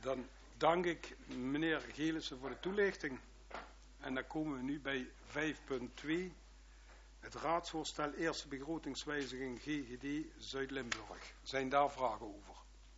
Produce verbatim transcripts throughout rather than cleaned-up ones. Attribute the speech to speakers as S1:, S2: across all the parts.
S1: Dan dank ik meneer Gelissen voor de toelichting. En dan komen we nu bij vijf punt twee. Het raadsvoorstel eerste begrotingswijziging G G D Zuid-Limburg. Zijn daar vragen over?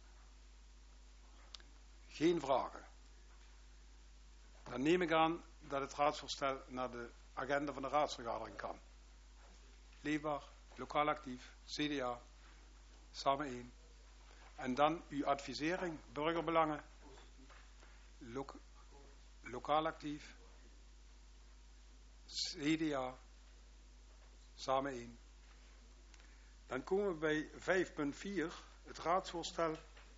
S1: Geen vragen. Dan neem ik aan dat het raadsvoorstel naar de agenda van de raadsvergadering kan. Leefbaar, lokaal actief, C D A, samen één. En dan uw advisering, burgerbelangen, lo lokaal actief, C D A, samen één. Dan komen we bij vijf punt vier, het raadsvoorstel.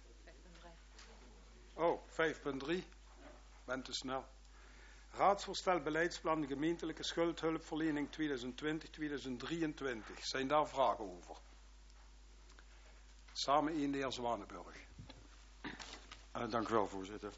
S1: Oh, vijf punt drie, ben te snel. Raadsvoorstel beleidsplan gemeentelijke schuldhulpverlening tweeduizend twintig tot tweeduizend drieëntwintig. Zijn daar vragen over? Samen één, de heer Zwanenburg.
S2: Uh, dank u wel, voorzitter.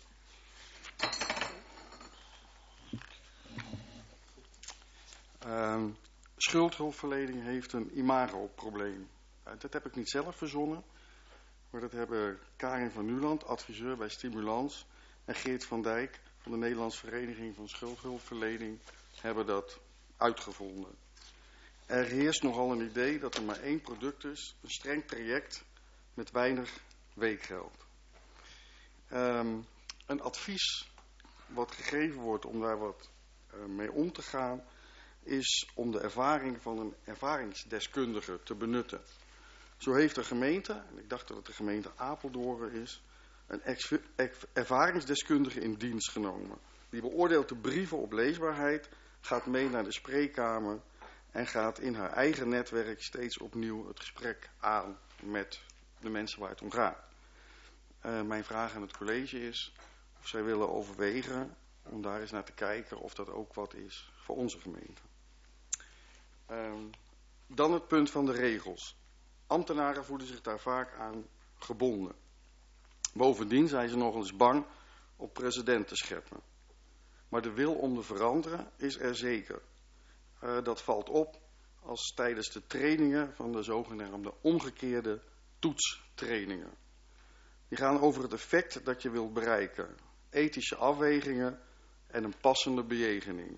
S2: Uh, schuldhulpverlening heeft een imagoprobleem. Uh, dat heb ik niet zelf verzonnen, maar dat hebben Karin van Nuland, adviseur bij Stimulans, en Geert van Dijk van de Nederlandse Vereniging van Schuldhulpverlening hebben dat uitgevonden. Er heerst nogal een idee dat er maar één product is, een streng traject met weinig weekgeld. Um, een advies wat gegeven wordt om daar wat uh, mee om te gaan, is om de ervaring van een ervaringsdeskundige te benutten. Zo heeft de gemeente, en ik dacht dat het de gemeente Apeldoorn is, een ervaringsdeskundige in dienst genomen. Die beoordeelt de brieven op leesbaarheid, gaat mee naar de spreekkamer en gaat in haar eigen netwerk steeds opnieuw het gesprek aan met de mensen waar het om gaat. Uh, mijn vraag aan het college is of zij willen overwegen om daar eens naar te kijken of dat ook wat is voor onze gemeente. Uh, dan het punt van de regels. Ambtenaren voelen zich daar vaak aan gebonden. Bovendien zijn ze nog eens bang op precedent te scheppen. Maar de wil om te veranderen is er zeker. Uh, dat valt op als tijdens de trainingen van de zogenaamde omgekeerde toetstrainingen. Die gaan over het effect dat je wilt bereiken. Ethische afwegingen en een passende bejegening.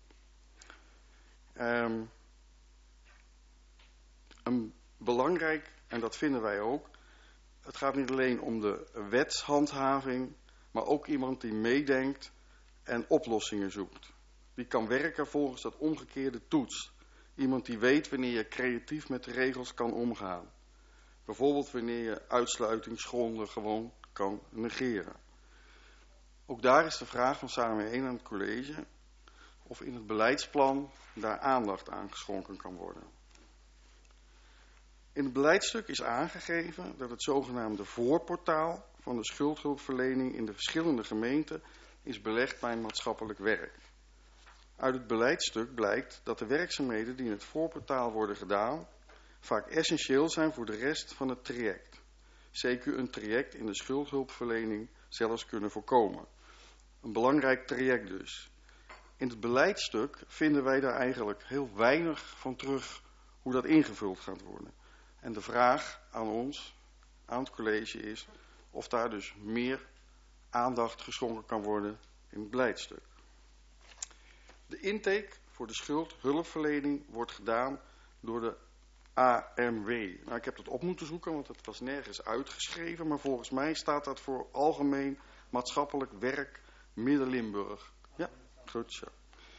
S2: Um, een belangrijk, en dat vinden wij ook, het gaat niet alleen om de wetshandhaving, maar ook iemand die meedenkt en oplossingen zoekt. Die kan werken volgens dat omgekeerde toets. Iemand die weet wanneer je creatief met de regels kan omgaan. Bijvoorbeeld wanneer je uitsluitingsgronden gewoon kan negeren. Ook daar is de vraag van samen één aan het college of in het beleidsplan daar aandacht aan geschonken kan worden. In het beleidstuk is aangegeven dat het zogenaamde voorportaal van de schuldhulpverlening in de verschillende gemeenten is belegd bij maatschappelijk werk. Uit het beleidstuk blijkt dat de werkzaamheden die in het voorportaal worden gedaan vaak essentieel zijn voor de rest van het traject. Zeker een traject in de schuldhulpverlening zelfs kunnen voorkomen. Een belangrijk traject dus. In het beleidstuk vinden wij daar eigenlijk heel weinig van terug hoe dat ingevuld gaat worden. En de vraag aan ons, aan het college is of daar dus meer aandacht geschonken kan worden in het beleidstuk. De intake voor de schuldhulpverlening wordt gedaan door de A M W. Nou, ik heb dat op moeten zoeken, want het was nergens uitgeschreven, maar volgens mij staat dat voor Algemeen Maatschappelijk Werk Midden-Limburg. Ja, goed zo.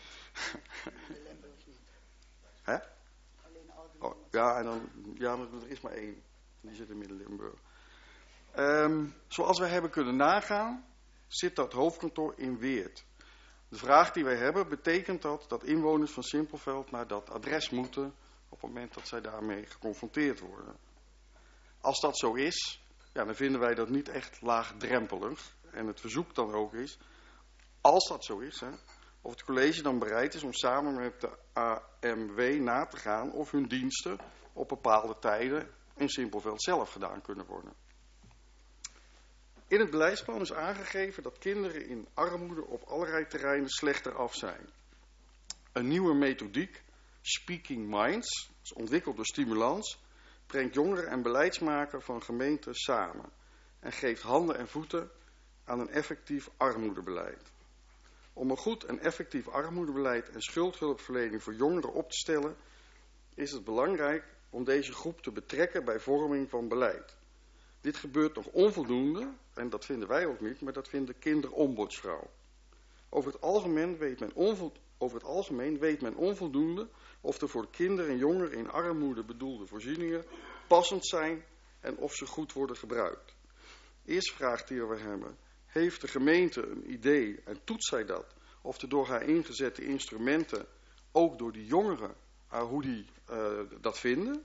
S2: Hè? Oh, ja, en dan, ja, maar er is maar één. Die zit in Midden-Limburg. Um, zoals wij hebben kunnen nagaan, zit dat hoofdkantoor in Weert. De vraag die wij hebben, betekent dat dat inwoners van Simpelveld naar dat adres moeten op het moment dat zij daarmee geconfronteerd worden. Als dat zo is, ja, dan vinden wij dat niet echt laagdrempelig. En het verzoek dan ook is, als dat zo is, hè, of het college dan bereid is om samen met de A M W na te gaan of hun diensten op bepaalde tijden in Simpelveld zelf gedaan kunnen worden. In het beleidsplan is aangegeven dat kinderen in armoede op allerlei terreinen slechter af zijn. Een nieuwe methodiek, Speaking Minds, is ontwikkeld door Stimulans, brengt jongeren en beleidsmakers van gemeenten samen en geeft handen en voeten aan een effectief armoedebeleid. Om een goed en effectief armoedebeleid en schuldhulpverlening voor jongeren op te stellen, is het belangrijk om deze groep te betrekken bij vorming van beleid. Dit gebeurt nog onvoldoende, en dat vinden wij ook niet, maar dat vindt de kinderombudsvrouw. Over het algemeen weet men, onvo- over het algemeen weet men onvoldoende of de voor kinderen en jongeren in armoede bedoelde voorzieningen passend zijn en of ze goed worden gebruikt. Eerste vraag die we hebben: heeft de gemeente een idee en toetst zij dat? Of de door haar ingezette instrumenten ook door die jongeren, uh, hoe die uh, dat vinden?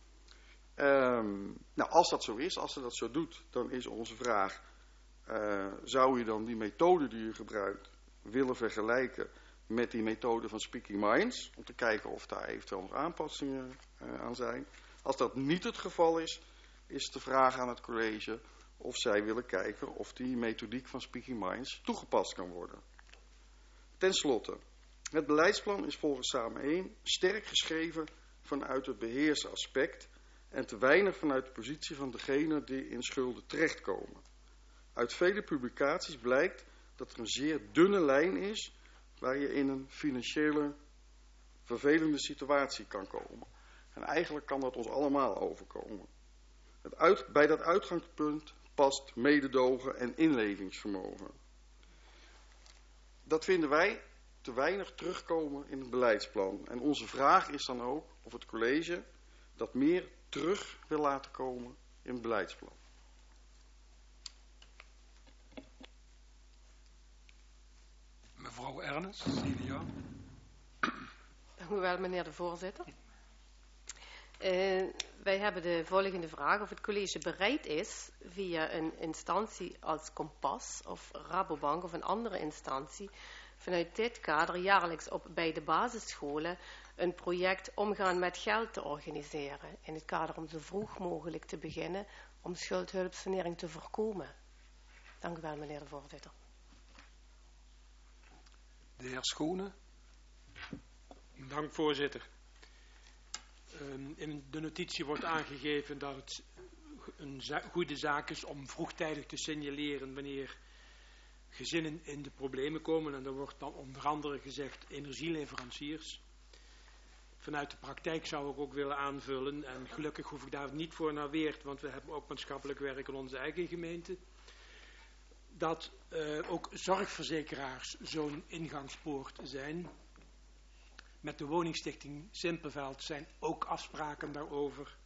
S2: Um, nou, als dat zo is, als ze dat zo doet, dan is onze vraag: uh, zou u dan die methode die u gebruikt willen vergelijken met die methode van Speaking Minds, om te kijken of daar eventueel nog aanpassingen uh, aan zijn? Als dat niet het geval is, is de vraag aan het college of zij willen kijken of die methodiek van Speaking Minds toegepast kan worden. Ten slotte, het beleidsplan is volgens Samen één sterk geschreven vanuit het beheersaspect en te weinig vanuit de positie van degene die in schulden terechtkomen. Uit vele publicaties blijkt dat er een zeer dunne lijn is waar je in een financiële vervelende situatie kan komen. En eigenlijk kan dat ons allemaal overkomen. Het uit, bij dat uitgangspunt past mededogen en inlevingsvermogen. Dat vinden wij te weinig terugkomen in het beleidsplan. En onze vraag is dan ook of het college dat meer terug wil laten komen in het beleidsplan.
S1: Mevrouw Ernst, Celia.
S3: Dank u wel, meneer de voorzitter. Uh, wij hebben de volgende vraag: of het college bereid is via een instantie als Kompas of Rabobank of een andere instantie vanuit dit kader jaarlijks op bij de basisscholen een project omgaan met geld te organiseren. In het kader om zo vroeg mogelijk te beginnen om schuldhulpverlening te voorkomen. Dank u wel, meneer de voorzitter.
S1: De heer Schone.
S4: Dank, voorzitter. Um, in de notitie wordt aangegeven dat het een za- goede zaak is om vroegtijdig te signaleren wanneer gezinnen in de problemen komen. En er wordt dan onder andere gezegd energieleveranciers. Vanuit de praktijk zou ik ook willen aanvullen, en gelukkig hoef ik daar niet voor naar Weert, want we hebben ook maatschappelijk werk in onze eigen gemeente, dat uh, ook zorgverzekeraars zo'n ingangspoort zijn. Met de woningstichting Simpelveld zijn ook afspraken daarover.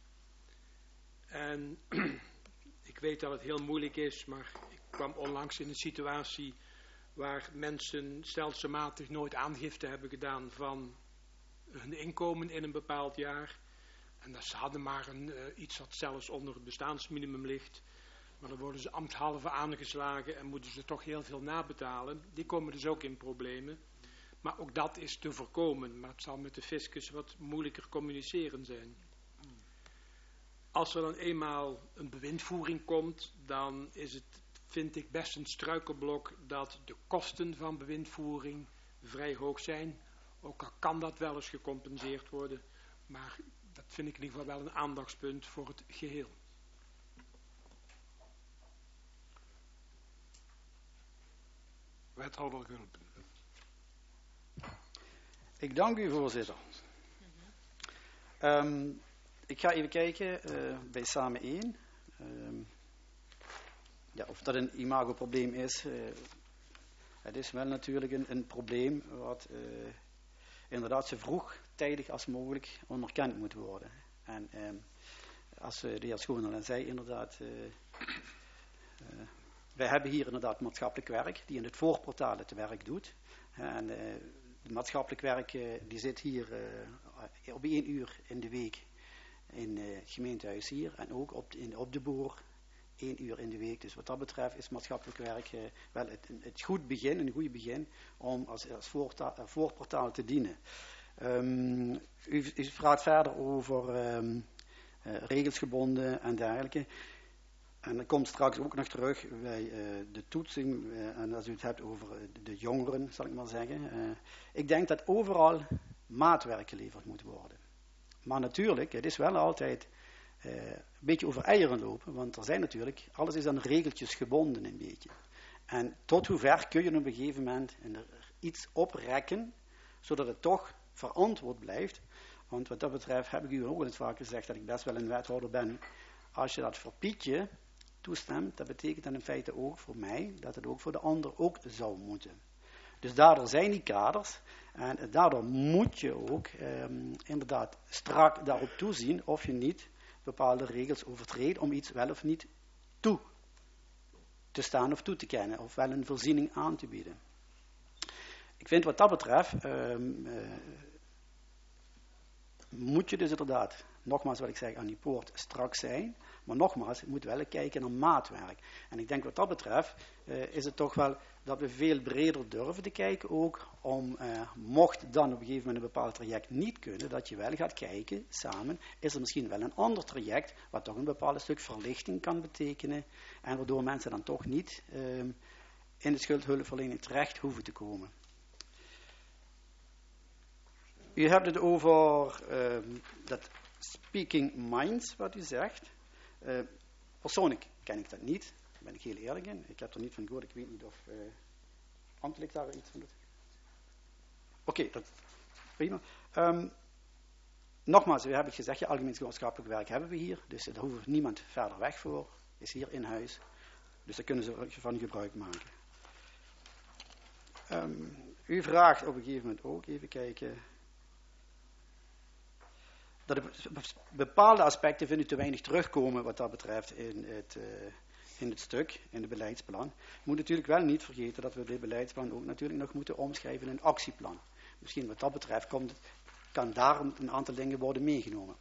S4: En ik weet dat het heel moeilijk is, maar ik kwam onlangs in een situatie waar mensen stelselmatig nooit aangifte hebben gedaan van hun inkomen in een bepaald jaar. En dat ze hadden maar een, uh, iets wat zelfs onder het bestaansminimum ligt. Maar dan worden ze ambtshalve aangeslagen en moeten ze toch heel veel nabetalen. Die komen dus ook in problemen. Maar ook dat is te voorkomen. Maar het zal met de fiscus wat moeilijker communiceren zijn. Als er dan eenmaal een bewindvoering komt, dan is het, vind ik, best een struikelblok dat de kosten van bewindvoering vrij hoog zijn. Ook al kan dat wel eens gecompenseerd worden. Maar dat vind ik in ieder geval wel een aandachtspunt voor het geheel.
S1: Wethouder Gulpen.
S5: Ik dank u, voorzitter. Um, ik ga even kijken uh, bij Samen één. Um, ja, of dat een imagoprobleem is. Uh, het is wel natuurlijk een, een probleem wat uh, inderdaad zo vroegtijdig als mogelijk onderkend moet worden. En um, als uh, de heer Schooner al zei, inderdaad, uh, uh, wij hebben hier inderdaad maatschappelijk werk die in het voorportaal het werk doet. En uh, het maatschappelijk werk uh, die zit hier uh, op één uur in de week in uh, het gemeentehuis hier en ook op de, in, op de boer één uur in de week. Dus wat dat betreft is maatschappelijk werk uh, wel het, het goed begin, een goed begin om als, als voorta, uh, voorportaal te dienen. Um, u, u vraagt verder over um, uh, regelsgebonden en dergelijke. En dat komt straks ook nog terug bij uh, de toetsing, uh, en als u het hebt over uh, de jongeren, zal ik maar zeggen. Uh, ik denk dat overal maatwerk geleverd moet worden. Maar natuurlijk, het is wel altijd uh, een beetje over eieren lopen, want er zijn natuurlijk, alles is aan regeltjes gebonden een beetje. En tot hoe ver kun je op een gegeven moment er iets oprekken, zodat het toch verantwoord blijft. Want wat dat betreft heb ik u ook al eens vaak gezegd dat ik best wel een wethouder ben. Als je dat voor Pietje toestemt, dat betekent dan in feite ook voor mij, dat het ook voor de ander ook zou moeten. Dus daardoor zijn die kaders, en daardoor moet je ook um, inderdaad strak daarop toezien of je niet bepaalde regels overtreedt om iets wel of niet toe te staan of toe te kennen, of wel een voorziening aan te bieden. Ik vind wat dat betreft, um, uh, moet je dus inderdaad, nogmaals wat ik zeg, aan die poort strak zijn, maar nogmaals, het moet wel kijken naar maatwerk. En ik denk wat dat betreft, uh, is het toch wel dat we veel breder durven te kijken ook, om, uh, mocht dan op een gegeven moment een bepaald traject niet kunnen, dat je wel gaat kijken, samen, is er misschien wel een ander traject, wat toch een bepaald stuk verlichting kan betekenen, en waardoor mensen dan toch niet uh, in de schuldhulpverlening terecht hoeven te komen. U hebt het over uh, dat speaking minds, wat u zegt. Uh, persoonlijk ken ik dat niet, daar ben ik heel eerlijk in. Ik heb er niet van gehoord, ik weet niet of uh, ambtelijk daar iets van doet. Oké, okay, dat is prima. Um, nogmaals, we hebben gezegd, ja, algemeen maatschappelijk werk hebben we hier, dus daar hoeft niemand verder weg voor, is hier in huis. Dus daar kunnen ze van gebruik maken. Um, u vraagt op een gegeven moment ook, even kijken, dat er bepaalde aspecten vind ik te weinig terugkomen wat dat betreft in het, uh, in het stuk, in het beleidsplan. Je moet natuurlijk wel niet vergeten dat we dit beleidsplan ook natuurlijk nog moeten omschrijven in een actieplan. Misschien wat dat betreft komt, kan daar een aantal dingen worden meegenomen.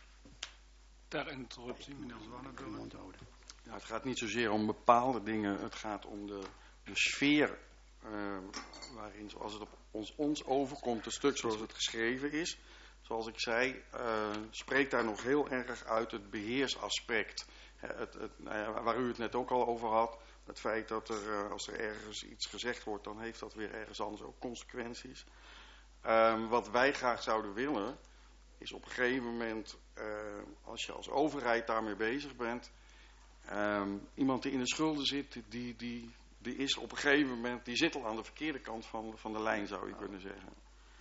S1: Ter interruptie, meneer Zwanenburg.
S2: Ja, het gaat niet zozeer om bepaalde dingen, het gaat om de, de sfeer uh, waarin, zoals het op ons, ons overkomt, een stuk zoals het geschreven is. Zoals ik zei, uh, spreekt daar nog heel erg uit het beheersaspect. Het, het, nou ja, waar u het net ook al over had. Het feit dat er, uh, als er ergens iets gezegd wordt, dan heeft dat weer ergens anders ook consequenties. Um, wat wij graag zouden willen, is op een gegeven moment, uh, als je als overheid daarmee bezig bent, um, iemand die in de schulden zit, die, die, die is op een gegeven moment, die zit al aan de verkeerde kant van, van de lijn, zou je kunnen zeggen.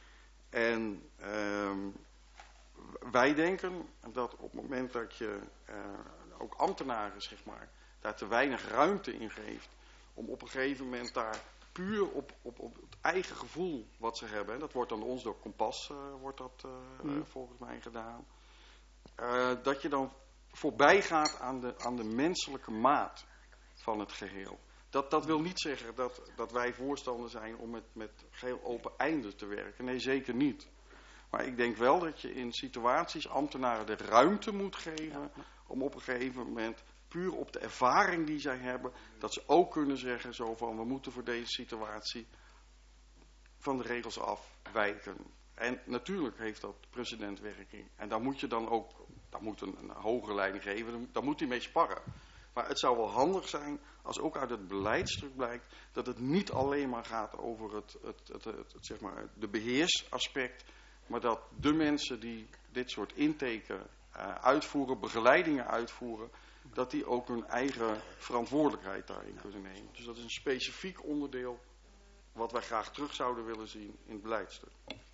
S2: En um, wij denken dat op het moment dat je uh, ook ambtenaren, zeg maar, daar te weinig ruimte in geeft, om op een gegeven moment daar puur op, op, op het eigen gevoel wat ze hebben, en dat wordt dan ons door Kompas, uh, wordt dat uh, mm. uh, volgens mij gedaan, uh, dat je dan voorbij gaat aan de, aan de menselijke maat van het geheel. Dat, dat wil niet zeggen dat, dat wij voorstander zijn om met, met geheel open einden te werken. Nee, zeker niet. Maar ik denk wel dat je in situaties ambtenaren de ruimte moet geven om op een gegeven moment, puur op de ervaring die zij hebben, dat ze ook kunnen zeggen zo van, we moeten voor deze situatie van de regels afwijken. En natuurlijk heeft dat precedentwerking. En daar moet je dan ook, daar moet een, een hogere leiding geven, daar moet hij mee sparren. Maar het zou wel handig zijn als ook uit het beleidstuk blijkt dat het niet alleen maar gaat over het, het, het, het, het, zeg maar, de beheersaspect, maar dat de mensen die dit soort inteken uh, uitvoeren, begeleidingen uitvoeren, dat die ook hun eigen verantwoordelijkheid daarin kunnen nemen. Dus dat is een specifiek onderdeel wat wij graag terug zouden willen zien in het beleidstuk.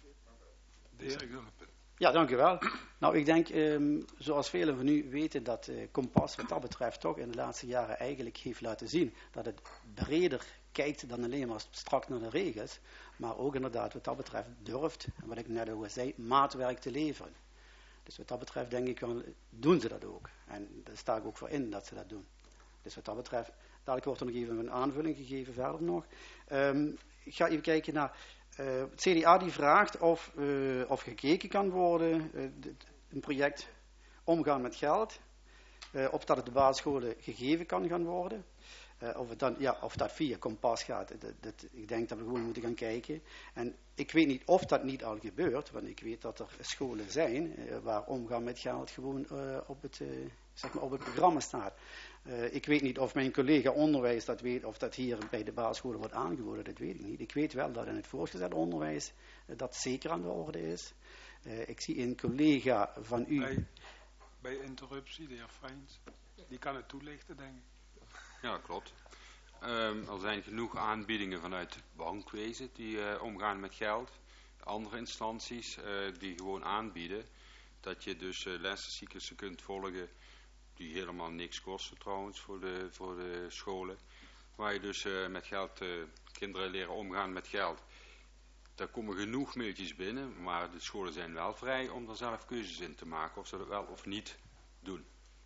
S1: De heer Gulpen.
S5: Ja, dank u wel. Nou, ik denk, um, zoals velen van u weten, dat uh, Kompas wat dat betreft toch in de laatste jaren eigenlijk heeft laten zien dat het breder kijkt dan alleen maar strak naar de regels, maar ook inderdaad wat dat betreft durft, en wat ik net al zei, maatwerk te leveren. Dus wat dat betreft denk ik wel, doen ze dat ook. En daar sta ik ook voor in dat ze dat doen. Dus wat dat betreft, dadelijk wordt er nog even een aanvulling gegeven verder nog. Um, ik ga even kijken naar uh, het C D A die vraagt of, uh, of gekeken kan worden, uh, dit, een project omgaan met geld, uh, of dat het de basisscholen gegeven kan gaan worden. Uh, of, het dan, ja, of dat via Kompas gaat, dat, dat, ik denk dat we gewoon moeten gaan kijken. En ik weet niet of dat niet al gebeurt, want ik weet dat er scholen zijn uh, waar omgaan met geld gewoon uh, op, het, uh, zeg maar op het programma staat. Uh, ik weet niet of mijn collega onderwijs dat weet, of dat hier bij de basisscholen wordt aangeboden, dat weet ik niet. Ik weet wel dat in het voortgezet onderwijs uh, dat zeker aan de orde is. Uh, ik zie een collega van u...
S1: Bij, bij interruptie, de heer Freins. Die kan het toelichten, denk ik.
S6: Ja, klopt. Um, er zijn genoeg aanbiedingen vanuit het bankwezen die uh, omgaan met geld. Andere instanties uh, die gewoon aanbieden dat je dus uh, lessencyclussen kunt volgen die helemaal niks kosten trouwens voor de, voor de scholen. Waar je dus uh, met geld, uh, kinderen leren omgaan met geld. Daar komen genoeg mailtjes binnen, maar de scholen zijn wel vrij om er zelf keuzes in te maken of ze dat wel of niet doen.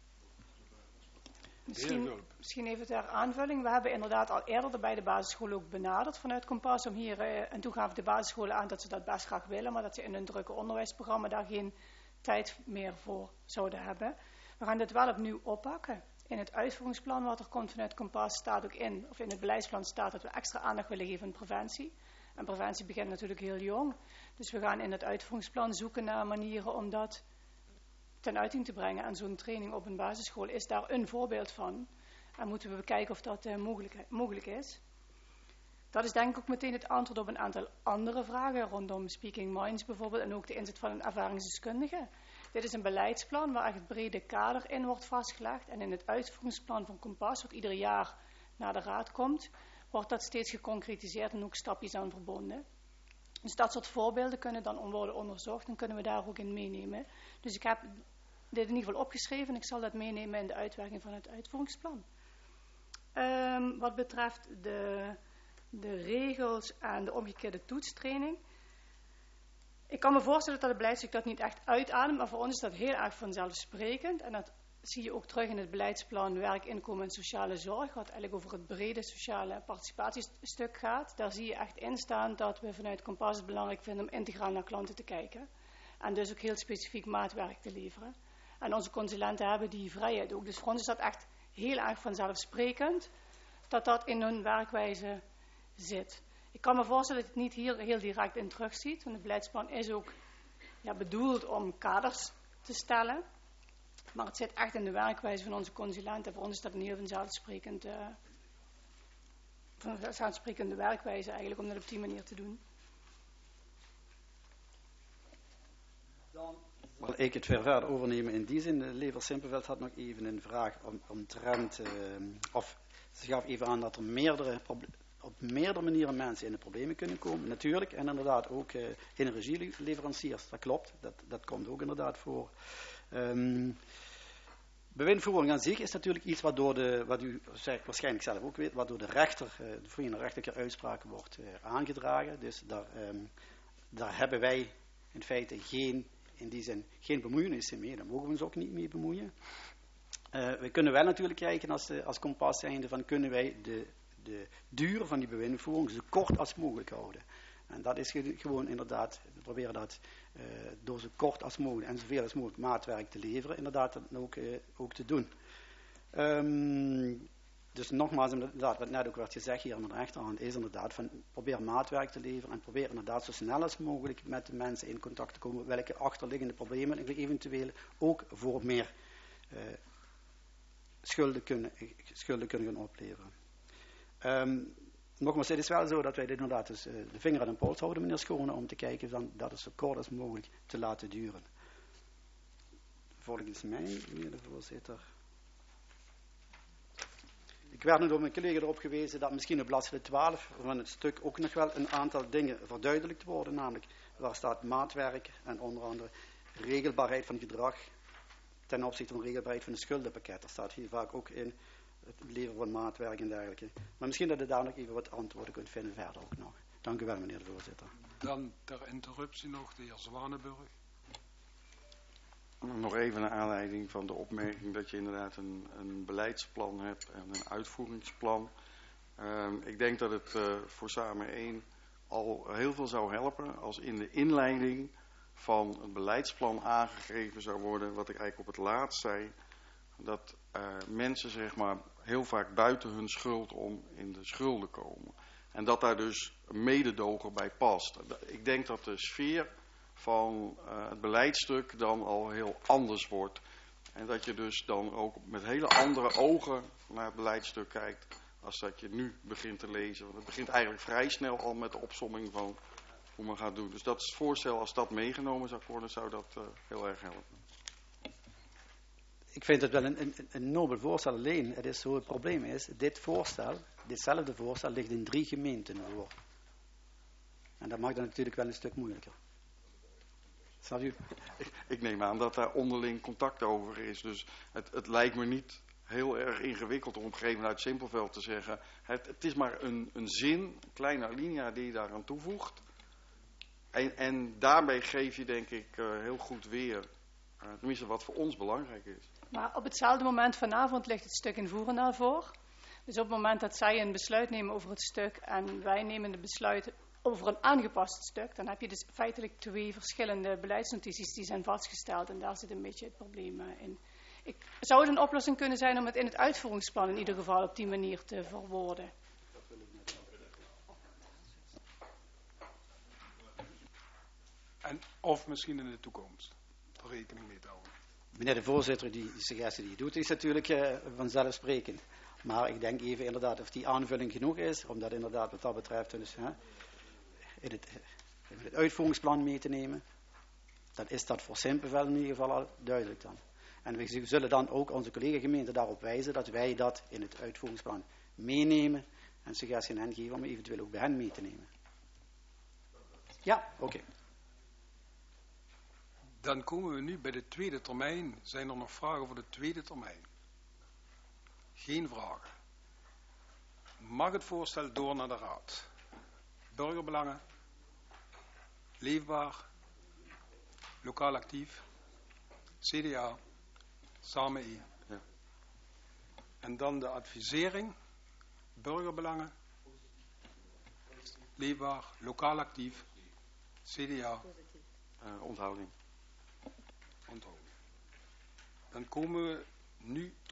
S7: Misschien, misschien even ter aanvulling. We hebben inderdaad al eerder bij de basisschool ook benaderd vanuit Kompas om hier, uh, en toen gaven de basisscholen aan dat ze dat best graag willen, maar dat ze in hun drukke onderwijsprogramma daar geen tijd meer voor zouden hebben. We gaan dit wel opnieuw oppakken. In het uitvoeringsplan wat er komt vanuit Kompas staat ook in, of in het beleidsplan staat dat we extra aandacht willen geven aan preventie. En preventie begint natuurlijk heel jong. Dus we gaan in het uitvoeringsplan zoeken naar manieren om dat ten uiting te brengen. En zo'n training op een basisschool is daar een voorbeeld van. En moeten we bekijken of dat uh, mogelijk, mogelijk is. Dat is denk ik ook meteen het antwoord op een aantal andere vragen rondom Speaking Minds bijvoorbeeld. En ook de inzet van een ervaringsdeskundige. Dit is een beleidsplan waar echt het brede kader in wordt vastgelegd. En in het uitvoeringsplan van Kompas, wat ieder jaar naar de raad komt, wordt dat steeds geconcretiseerd en ook stapjes aan verbonden. Dus dat soort voorbeelden kunnen dan worden onderzocht en kunnen we daar ook in meenemen. Dus ik heb dit in ieder geval opgeschreven en ik zal dat meenemen in de uitwerking van het uitvoeringsplan. Um, wat betreft de, de regels en de omgekeerde toetstraining. Ik kan me voorstellen dat het beleidstuk dat niet echt uitademt, maar voor ons is dat heel erg vanzelfsprekend. En dat zie je ook terug in het beleidsplan werk, inkomen en sociale zorg, wat eigenlijk over het brede sociale participatiestuk gaat. Daar zie je echt in staan dat we vanuit Kompas het belangrijk vinden om integraal naar klanten te kijken. En dus ook heel specifiek maatwerk te leveren. En onze consulenten hebben die vrijheid ook. Dus voor ons is dat echt heel erg vanzelfsprekend dat dat in hun werkwijze zit. Ik kan me voorstellen dat je het niet hier heel direct in terugziet. Want het beleidsplan is ook ja, bedoeld om kaders te stellen. Maar het zit echt in de werkwijze van onze consulenten. Voor ons is dat een heel vanzelfsprekend, uh, vanzelfsprekende werkwijze eigenlijk om dat op die manier te doen.
S5: Dan wil ik het weer verder overnemen in die zin. Lever Simpelveld had nog even een vraag om, omtrent, uh, of ze gaf even aan dat er meerdere op meerdere manieren mensen in de problemen kunnen komen. Natuurlijk, en inderdaad ook uh, energieleveranciers, dat klopt, dat, dat komt ook inderdaad voor. Um, bewindvoering aan zich is natuurlijk iets wat door de, wat u waarschijnlijk zelf ook weet, wat door de rechter, uh, de Verenigde Rechterlijke Uitspraken wordt uh, aangedragen. Dus daar, um, daar hebben wij in feite geen, in die zin, geen bemoeienissen mee. Daar mogen we ons ook niet mee bemoeien. Uh, we kunnen wel natuurlijk kijken als, uh, als Kompas zijnde van kunnen wij de, de duur van die bewindvoering zo kort als mogelijk houden. En dat is gewoon inderdaad, we proberen dat uh, door zo kort als mogelijk en zoveel als mogelijk maatwerk te leveren, inderdaad dat ook, uh, ook te doen. Um, dus nogmaals, inderdaad, wat net ook werd gezegd hier aan de rechterhand, is inderdaad van probeer maatwerk te leveren en probeer inderdaad zo snel als mogelijk met de mensen in contact te komen, welke achterliggende problemen we eventueel ook voor meer uh, schulden, kunnen, schulden kunnen gaan opleveren. Um, Nogmaals, het is wel zo dat wij dit inderdaad dus, uh, de vinger aan de pols houden, meneer Schone, om te kijken van, dat het zo kort als mogelijk te laten duren. Volgens mij, meneer de voorzitter. Ik werd nu door mijn collega erop gewezen dat misschien op bladzijde twaalf van het stuk ook nog wel een aantal dingen verduidelijkt worden, namelijk waar staat maatwerk en onder andere regelbaarheid van gedrag ten opzichte van regelbaarheid van de schuldenpakket. Dat staat hier vaak ook in. Het leveren van maatwerk en dergelijke. Maar misschien dat u daar nog even wat antwoorden kunt vinden verder ook nog. Dank u wel, meneer de voorzitter.
S1: Dan ter interruptie nog de heer Zwanenburg.
S2: Nog even naar aanleiding van de opmerking dat je inderdaad een, een beleidsplan hebt en een uitvoeringsplan. Um, ik denk dat het uh, voor Samen één al heel veel zou helpen als in de inleiding van het beleidsplan aangegeven zou worden, wat ik eigenlijk op het laatst zei, dat uh, mensen zeg maar heel vaak buiten hun schuld om in de schulden komen. En dat daar dus een mededogen bij past. Ik denk dat de sfeer van uh, het beleidstuk dan al heel anders wordt. En dat je dus dan ook met hele andere ogen naar het beleidstuk kijkt als dat je nu begint te lezen. Want het begint eigenlijk vrij snel al met de opsomming van hoe men gaat doen. Dus dat is het voorstel, als dat meegenomen zou worden, zou dat uh, heel erg helpen.
S5: ik vind het wel een, een, een nobel voorstel, alleen het is zo, het probleem is, dit voorstel, ditzelfde voorstel ligt in drie gemeenten voor. En dat maakt het natuurlijk wel een stuk moeilijker. Zal u?
S2: Ik, ik neem aan dat daar onderling contact over is, dus het, het lijkt me niet heel erg ingewikkeld om op een gegeven moment uit Simpelveld te zeggen, het, het is maar een, een zin, een kleine alinea die je daaraan toevoegt. En, en daarmee geef je denk ik uh, heel goed weer, uh, tenminste wat voor ons belangrijk is.
S7: Maar op hetzelfde moment vanavond ligt het stuk in Voerendaal voor. Dus op het moment dat zij een besluit nemen over het stuk en wij nemen de besluit over een aangepast stuk, dan heb je dus feitelijk twee verschillende beleidsnotities die zijn vastgesteld. En daar zit een beetje het probleem uh, in. Ik, zou het een oplossing kunnen zijn om het in het uitvoeringsplan in ieder geval op die manier te verwoorden?
S1: En of misschien in de toekomst er rekening mee te houden.
S5: Meneer de voorzitter, die suggestie die je doet is natuurlijk uh, vanzelfsprekend. Maar ik denk even inderdaad of die aanvulling genoeg is, om dat inderdaad wat dat betreft dus, hè, in, het, in het uitvoeringsplan mee te nemen. Dan is dat voor Simpelveld in ieder geval al duidelijk dan. En we zullen dan ook onze collega-gemeente daarop wijzen dat wij dat in het uitvoeringsplan meenemen en suggestie aan hen geven om eventueel ook bij hen mee te nemen. Ja, oké. Okay.
S1: Dan komen we nu bij de tweede termijn. Zijn er nog vragen voor de tweede termijn? Geen vragen. Mag het voorstel door naar de raad? Burgerbelangen? Leefbaar? Lokaal actief? C D A? Samen één.
S2: Ja.
S1: En dan de advisering? Burgerbelangen? Leefbaar? Lokaal actief? C D A?
S2: Uh, onthouding.
S1: Onthouding. Dan komen we nu